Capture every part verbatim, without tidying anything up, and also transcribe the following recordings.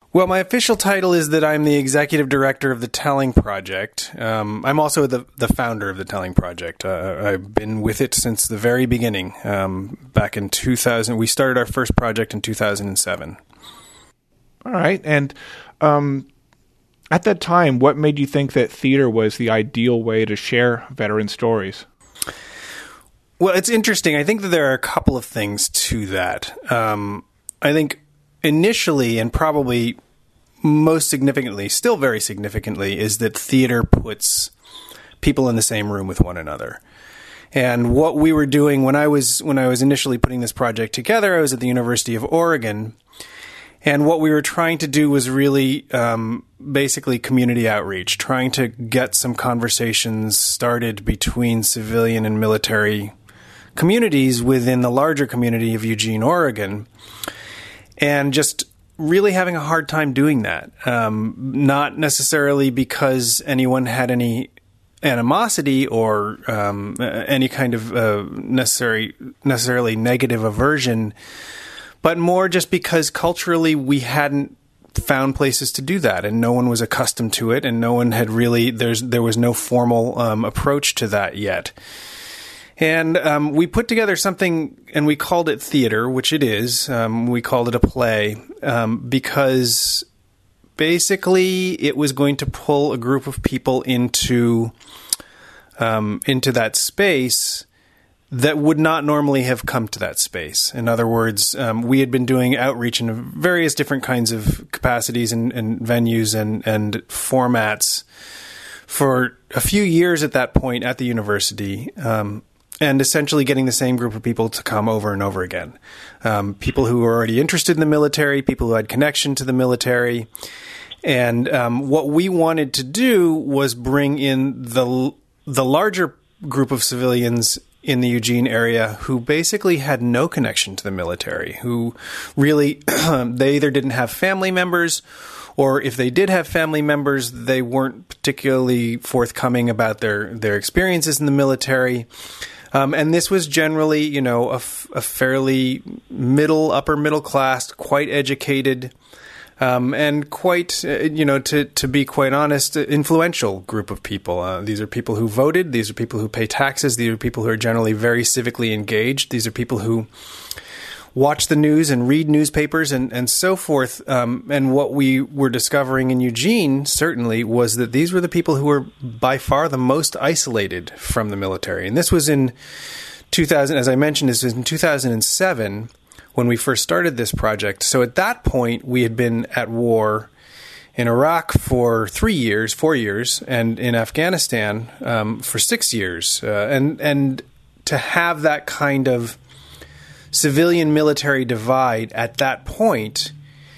Well, my official title is that I'm the executive director of the Telling Project. Um, I'm also the, the founder of the Telling Project. Uh, I've been with it since the very beginning. Um, back in two thousand, we started our first project in two thousand seven. All right. And um, at that time, what made you think that theater was the ideal way to share veteran stories? Well, it's interesting. I think that there are a couple of things to that. Um, I think initially, and probably most significantly, still very significantly, is that theater puts people in the same room with one another. And what we were doing when I was when I was initially putting this project together, I was at the University of Oregon, and what we were trying to do was really um, basically community outreach, trying to get some conversations started between civilian and military communities within the larger community of Eugene, Oregon. And just really having a hard time doing that. Um, not necessarily because anyone had any animosity or um, any kind of uh, necessary, necessarily negative aversion, but more just because culturally we hadn't found places to do that, and no one was accustomed to it, and no one had really, there's there was no formal um, approach to that yet. And um, we put together something, and we called it theater, which it is. Um, we called it a play um, because basically it was going to pull a group of people into um, into that space that would not normally have come to that space. In other words, um, we had been doing outreach in various different kinds of capacities and, and venues and, and formats for a few years at that point at the university. Um, And essentially getting the same group of people to come over and over again. Um, people who were already interested in the military, people who had connection to the military. And um, what we wanted to do was bring in the the larger group of civilians in the Eugene area who basically had no connection to the military, who really, they either didn't have family members, or if they did have family members, they weren't particularly forthcoming about their, their experiences in the military. Um, and this was generally, you know, a, f- a fairly middle, upper middle class, quite educated, um, and quite, uh, you know, to, to be quite honest, influential group of people. Uh, these are people who voted. These are people who pay taxes. These are people who are generally very civically engaged. These are people who watch the news and read newspapers and, and so forth. Um, and what we were discovering in Eugene, certainly, was that these were the people who were by far the most isolated from the military. And this was in two thousand, as I mentioned, this was in two thousand seven when we first started this project. So at that point, we had been at war in Iraq for three years, four years, and in Afghanistan um, for six years. Uh, and, and to have that kind of civilian-military divide at that point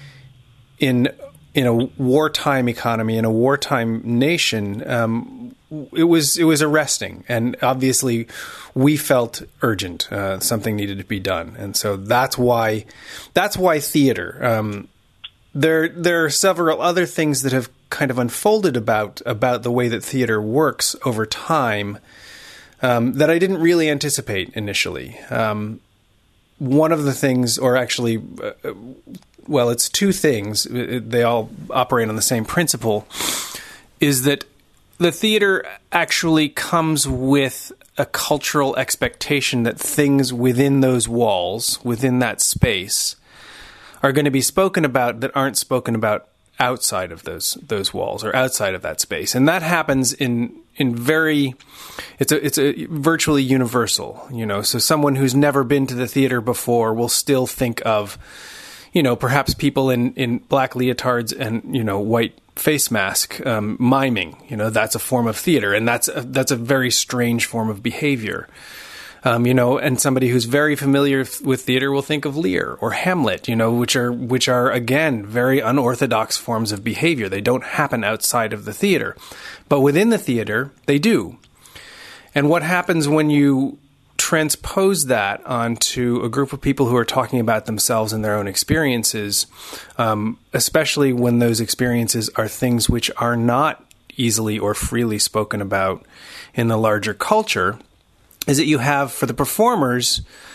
in in a wartime economy, in a wartime nation, um, it was it was arresting, and obviously we felt urgent. Uh, something needed to be done, and so that's why that's why theater. Um, there there are several other things that have kind of unfolded about about the way that theater works over time um, that I didn't really anticipate initially. Um, One of the things, or actually, uh, well, it's two things. They all operate on the same principle, is that the theater actually comes with a cultural expectation that things within those walls, within that space, are going to be spoken about that aren't spoken about outside of those those walls or outside of that space. And that happens in in very, it's a it's a virtually universal, you know. So someone who's never been to the theater before will still think of, you know, perhaps people in, in black leotards and, you know, white face mask um, miming. You know, that's a form of theater, and that's a, that's a very strange form of behavior. Um, you know, and somebody who's very familiar with theater will think of Lear or Hamlet, you know, which are, which are again, very unorthodox forms of behavior. They don't happen outside of the theater. But within the theater, they do. And what happens when you transpose that onto a group of people who are talking about themselves and their own experiences, um, especially when those experiences are things which are not easily or freely spoken about in the larger culture, is that you have, for the performers,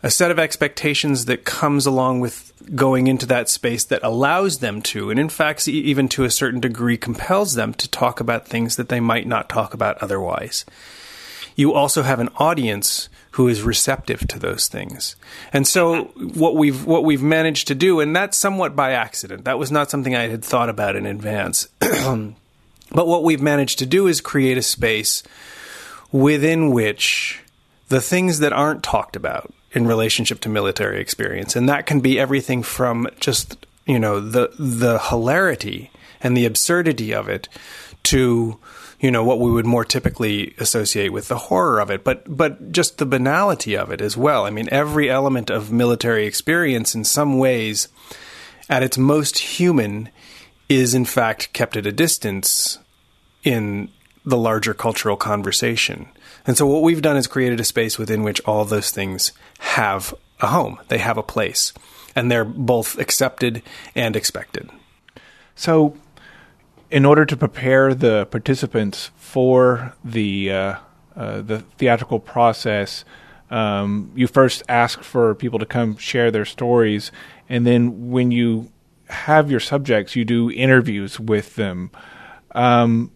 a set of expectations that comes along with going into that space that allows them to, and in fact, even to a certain degree, compels them to talk about things that they might not talk about otherwise. You also have an audience who is receptive to those things. And so what we've what we've managed to do, and that's somewhat by accident. That was not something I had thought about in advance. But what we've managed to do is create a space within which the things that aren't talked about in relationship to military experience, and that can be everything from just, you know, the the hilarity and the absurdity of it to, you know, what we would more typically associate with the horror of it, but but just the banality of it as well. I mean, every element of military experience in some ways, at its most human, is in fact kept at a distance in the larger cultural conversation. And so what we've done is created a space within which all those things have a home. They have a place. And they're both accepted and expected. So in order to prepare the participants for the uh, uh, the theatrical process, um, you first ask for people to come share their stories. And then when you have your subjects, you do interviews with them. Um,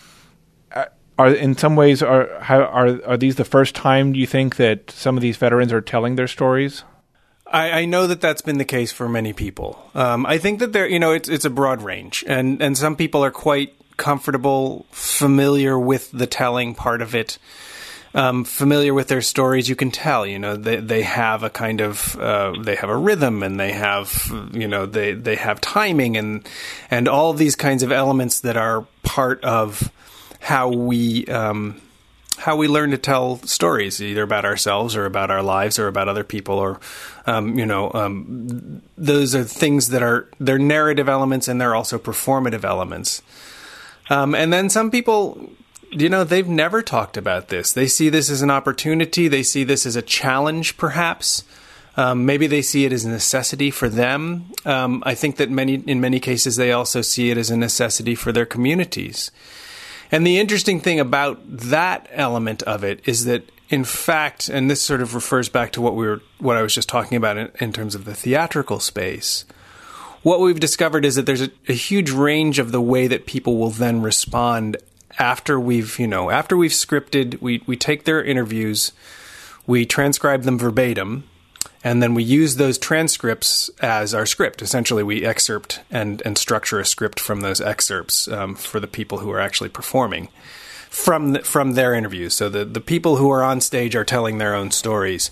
are in some ways are how, are are these the first time you think that some of these veterans are telling their stories? I, I know that that's been the case for many people. Um, I think that there, you know, it's it's a broad range, and and some people are quite comfortable, familiar with the telling part of it. Um, familiar with their stories, you can tell, you know, they, they have a kind of, uh, they have a rhythm, and they have, you know, they, they have timing and, and all of these kinds of elements that are part of how we, um, how we learn to tell stories, either about ourselves or about our lives or about other people, or, um, you know, um, those are things that are, they're narrative elements, and they're also performative elements. Um, and then some people, you know, they've never talked about this. They see this as an opportunity. They see this as a challenge, perhaps. Um, maybe they see it as a necessity for them. Um, I think that many, in many cases, they also see it as a necessity for their communities. And the interesting thing about that element of it is that, in fact, and this sort of refers back to what we were, what I was just talking about in, in terms of the theatrical space. What we've discovered is that there's a, a huge range of the way that people will then respond after we've, you know, after we've scripted, we, we take their interviews, we transcribe them verbatim, and then we use those transcripts as our script. Essentially, we excerpt and, and structure a script from those excerpts um, for the people who are actually performing from the, from their interviews. So the, the people who are on stage are telling their own stories.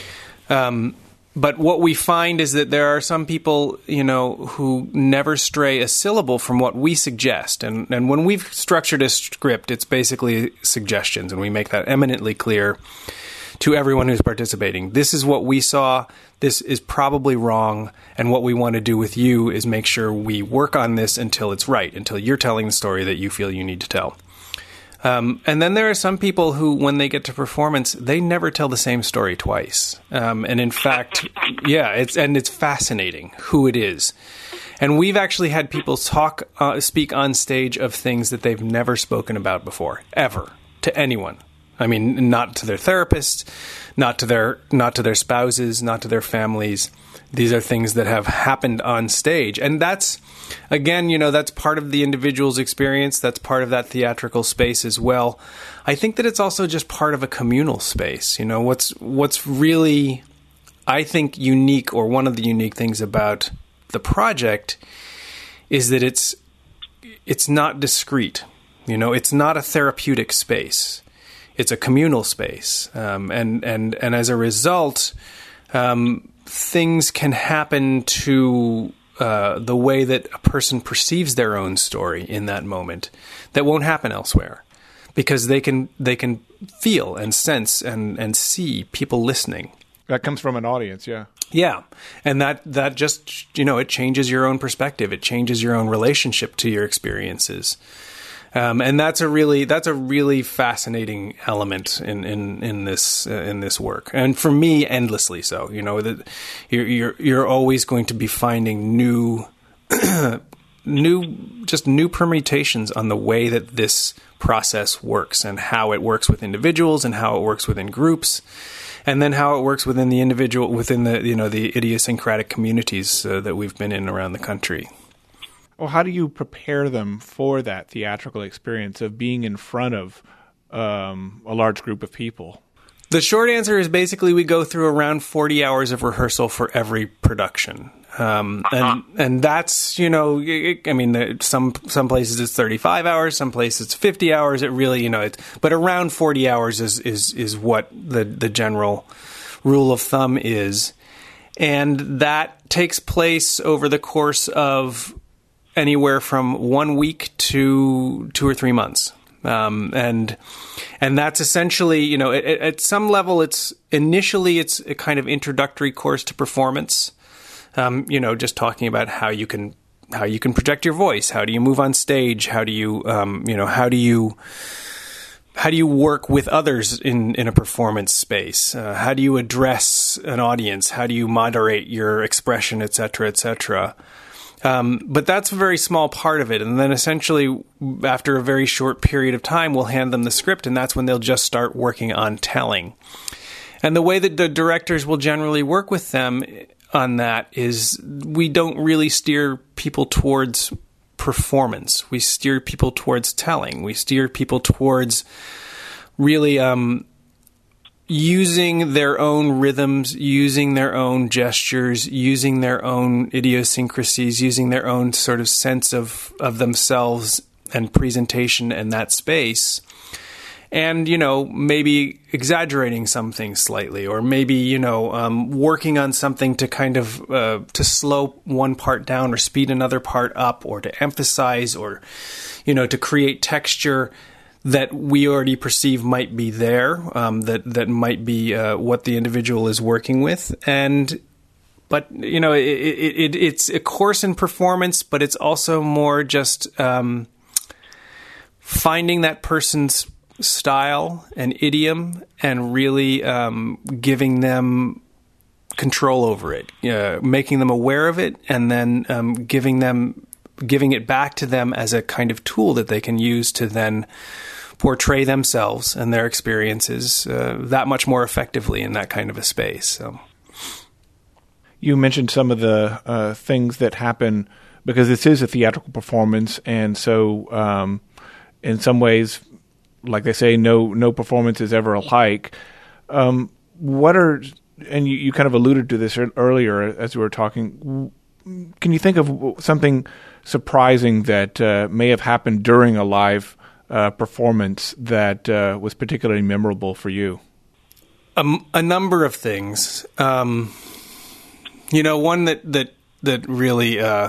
Um, but what we find is that there are some people, you know, who never stray a syllable from what we suggest. And, and when we've structured a script, it's basically suggestions, and we make that eminently clear to everyone who's participating. This is what we saw. This is probably wrong. And what we want to do with you is make sure we work on this until it's right, until you're telling the story that you feel you need to tell. Um, and then there are some people who, when they get to performance, they never tell the same story twice. Um, and in fact, yeah, it's and it's fascinating who it is. And we've actually had people talk, uh, speak on stage of things that they've never spoken about before, ever, to anyone. I mean, not to their therapist, not to their not to their spouses, not to their families. These are things that have happened on stage. And that's, again, you know, that's part of the individual's experience. That's part of that theatrical space as well. I think that it's also just part of a communal space. You know, what's what's really, I think, unique, or one of the unique things about the project is that it's it's not discrete. You know, it's not a therapeutic space. It's a communal space, um, and and and as a result, um, things can happen to uh, the way that a person perceives their own story in that moment that won't happen elsewhere, because they can they can feel and sense and and see people listening. That comes from an audience, yeah. Yeah, and that that just, you know, it changes your own perspective. It changes your own relationship to your experiences. Um, and that's a really that's a really fascinating element in in in this uh, in this work, and for me, endlessly so. You know, that you're you're you're always going to be finding new new just new permutations on the way that this process works, and how it works with individuals, and how it works within groups, and then how it works within the individual, within the you know the idiosyncratic communities uh, that we've been in around the country. Well, how do you prepare them for that theatrical experience of being in front of um, a large group of people? The short answer is basically we go through around forty hours of rehearsal for every production. Um, and, and that's, you know, it, I mean, some, some places it's thirty-five hours, some places it's fifty hours. It really, you know, it's, but around forty hours is, is, is what the, the general rule of thumb is. And that takes place over the course of anywhere from one week to two or three months. Um, and, and that's essentially, you know, at, at some level, it's initially it's a kind of introductory course to performance. Um, you know, just talking about how you can, how you can project your voice. How do you move on stage? How do you, um, you know, how do you, how do you work with others in, in a performance space? Uh, how do you address an audience? How do you moderate your expression, et cetera, et cetera? Um, but that's a very small part of it. And then essentially, after a very short period of time, we'll hand them the script, and that's when they'll just start working on telling. And the way that the directors will generally work with them on that is we don't really steer people towards performance. We steer people towards telling. We steer people towards really um, using their own rhythms, using their own gestures, using their own idiosyncrasies, using their own sort of sense of, of themselves and presentation in that space. And, you know, maybe exaggerating some things slightly, or maybe, you know, um, working on something to kind of, uh, to slow one part down or speed another part up, or to emphasize, or, you know, to create texture that we already perceive might be there, um, that, that might be uh, what the individual is working with. And, but, you know, it, it, it, it's a course in performance, but it's also more just um, finding that person's style and idiom and really um, giving them control over it, uh, making them aware of it, and then um, giving them giving it back to them as a kind of tool that they can use to then portray themselves and their experiences uh, that much more effectively in that kind of a space. So, you mentioned some of the uh, things that happen because this is a theatrical performance, and so um, in some ways, like they say, no no performance is ever alike. Um, what are, and you, you kind of alluded to this earlier as we were talking, can you think of something surprising that uh, may have happened during a live uh, performance that uh, was particularly memorable for you? Um, a number of things. Um, you know, one that, that, that really... Uh,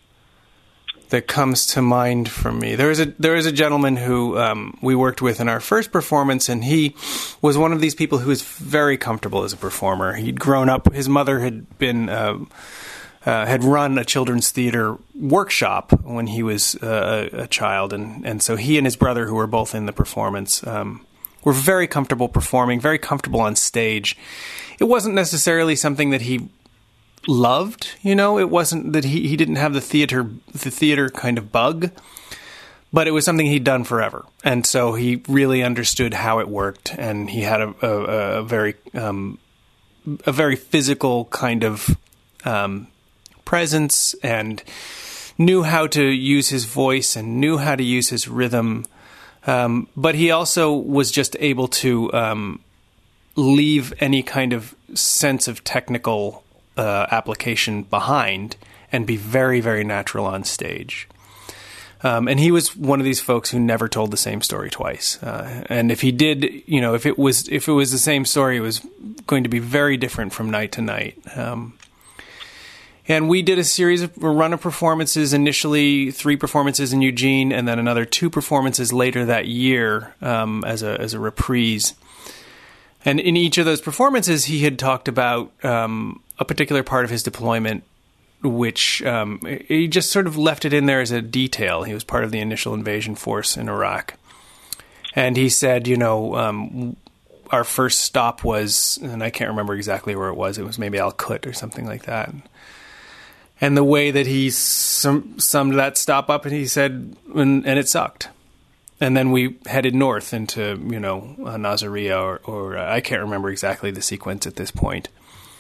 that comes to mind for me. There is a there is a gentleman who um, we worked with in our first performance, and he was one of these people who was very comfortable as a performer. He'd grown up. His mother had been uh, uh, had run a children's theater workshop when he was uh, a child, and and so he and his brother, who were both in the performance, um, were very comfortable performing, very comfortable on stage. It wasn't necessarily something that he loved, you know, it wasn't that he, he didn't have the theater the theater kind of bug, but it was something he'd done forever, and so he really understood how it worked, and he had a, a, a very um, a very physical kind of um, presence, and knew how to use his voice and knew how to use his rhythm, um, but he also was just able to um, leave any kind of sense of technical Uh, application behind and be very, very natural on stage. Um, and he was one of these folks who never told the same story twice. Uh, and if he did, you know, if it was if it was the same story, it was going to be very different from night to night. Um, and we did a series of a run of performances, initially three performances in Eugene, and then another two performances later that year um, as a as a reprise. And in each of those performances, he had talked about um, a particular part of his deployment, which um, he just sort of left it in there as a detail. He was part of the initial invasion force in Iraq. And he said, you know, um, our first stop was, and I can't remember exactly where it was, it was maybe Al-Qut or something like that. And the way that he sum- summed that stop up, and he said, and, and it sucked. and then we headed north into, you know, uh, Nazaria, or, or uh, I can't remember exactly the sequence at this point.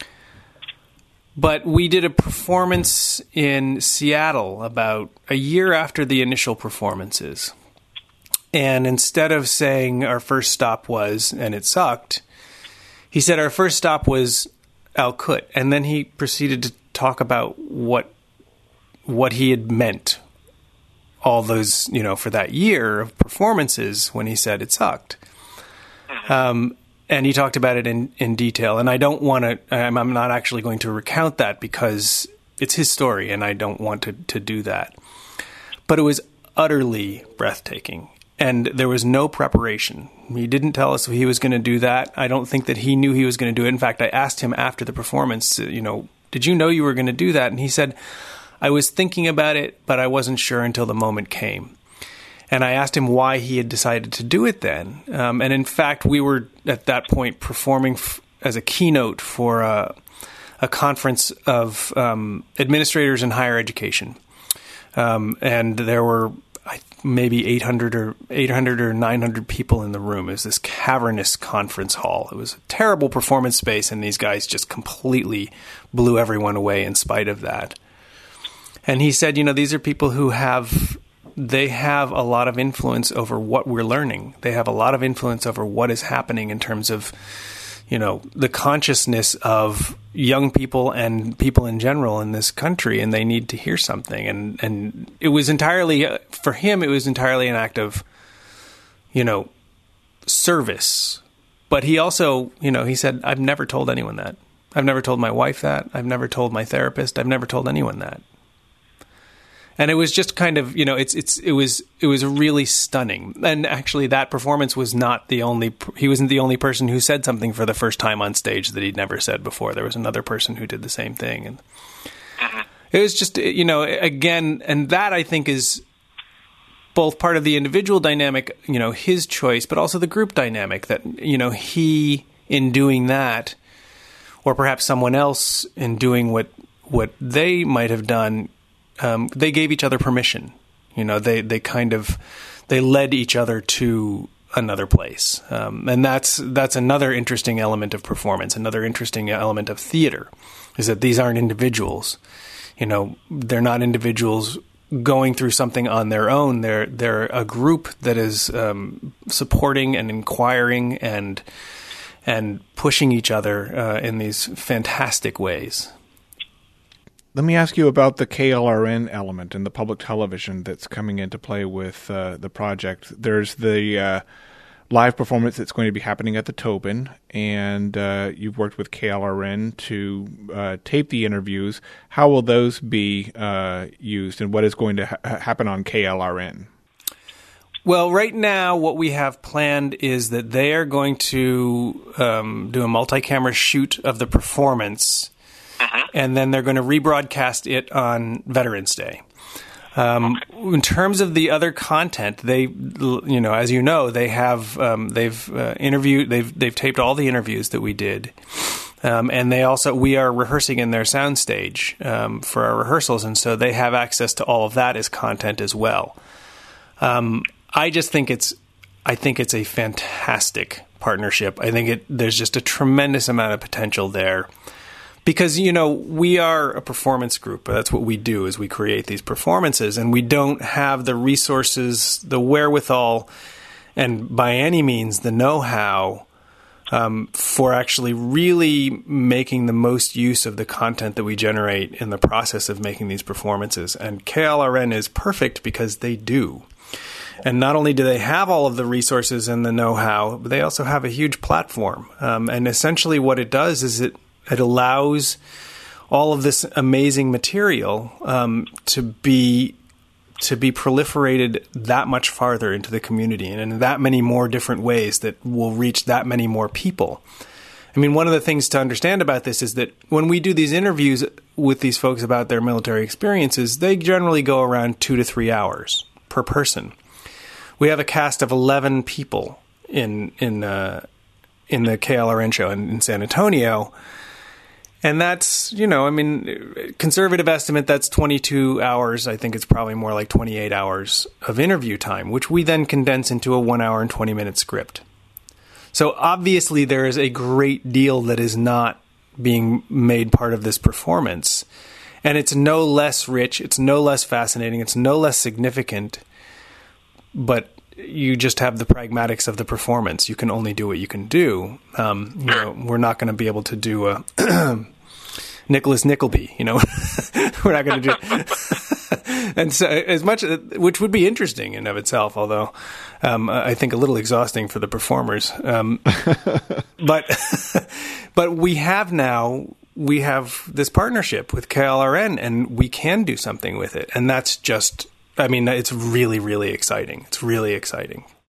But we did a performance in Seattle about a year after the initial performances. And instead of saying our first stop was, and it sucked, he said our first stop was Al Kut. And then he proceeded to talk about what what he had meant all those, you know, for that year of performances when he said it sucked. Um, and he talked about it in, in detail. And I don't want to, I'm, I'm not actually going to recount that because it's his story and I don't want to, to do that. But it was utterly breathtaking. And there was no preparation. He didn't tell us if he was going to do that. I don't think that he knew he was going to do it. In fact, I asked him after the performance, you know, did you know you were going to do that? And he said, I was thinking about it, but I wasn't sure until the moment came. And I asked him why he had decided to do it then. Um, and in fact, we were at that point performing f- as a keynote for a, a conference of um, administrators in higher education. Um, and there were maybe eight hundred or eight hundred or nine hundred people in the room. It was this cavernous conference hall. It was a terrible performance space, and these guys just completely blew everyone away in spite of that. And he said, you know, these are people who have, they have a lot of influence over what we're learning. They have a lot of influence over what is happening in terms of, you know, the consciousness of young people and people in general in this country, and they need to hear something. And, and it was entirely, for him, it was entirely an act of, you know, service. But he also, you know, he said, I've never told anyone that. I've never told my wife that. I've never told my therapist. I've never told anyone that. And it was just kind of, you know, it's it's it was it was really stunning. And actually, that performance was not the only. He wasn't the only person who said something for the first time on stage that he'd never said before. There was another person who did the same thing, and it was just, you know, again, and that I think is both part of the individual dynamic, you know, his choice, but also the group dynamic that, you know, he in doing that, or perhaps someone else in doing what what they might have done. Um, they gave each other permission. You know, they, they kind of, they led each other to another place. Um, and that's, that's another interesting element of performance. Another interesting element of theater is that these aren't individuals. You know, they're not individuals going through something on their own. They're, they're a group that is, um, supporting and inquiring and, and pushing each other, uh, in these fantastic ways. Let me ask you about the K L R N element and the public television that's coming into play with uh, the project. There's the uh, live performance that's going to be happening at the Tobin, and uh, you've worked with K L R N to uh, tape the interviews. How will those be uh, used, and what is going to ha- happen on K L R N? Well, right now, what we have planned is that they are going to um, do a multi-camera shoot of the performance, and then they're going to rebroadcast it on Veterans Day. Um, okay. In terms of the other content, they, you know, as you know, they have um, they've uh, interviewed, they've they've taped all the interviews that we did, um, and they also we are rehearsing in their soundstage um, for our rehearsals, and so they have access to all of that as content as well. Um, I just think it's, I think it's a fantastic partnership. I think it there's just a tremendous amount of potential there. Because, you know, we are a performance group. That's what we do, is we create these performances, and we don't have the resources, the wherewithal, and by any means the know-how um, for actually really making the most use of the content that we generate in the process of making these performances. And K L R N is perfect because they do. And not only do they have all of the resources and the know-how, but they also have a huge platform. Um, and essentially what it does is it It allows all of this amazing material um, to be to be proliferated that much farther into the community, and in that many more different ways that will reach that many more people. I mean, one of the things to understand about this is that when we do these interviews with these folks about their military experiences, they generally go around two to three hours per person. We have a cast of eleven people in in uh, in the K L R N show in, in San Antonio. And that's, you know, I mean, conservative estimate, that's twenty-two hours. I think it's probably more like twenty-eight hours of interview time, which we then condense into a one hour and twenty minute script. So obviously there is a great deal that is not being made part of this performance. And it's no less rich, it's no less fascinating, it's no less significant, but you just have the pragmatics of the performance. You can only do what you can do. Um, you know, we're not going to be able to do a Nicholas Nickleby, you know, we're not going to do And so as much, which would be interesting in of itself, although um, I think a little exhausting for the performers. Um, but, but we have now, we have this partnership with K L R N and we can do something with it. And that's just, I mean, it's really, really exciting. It's really exciting.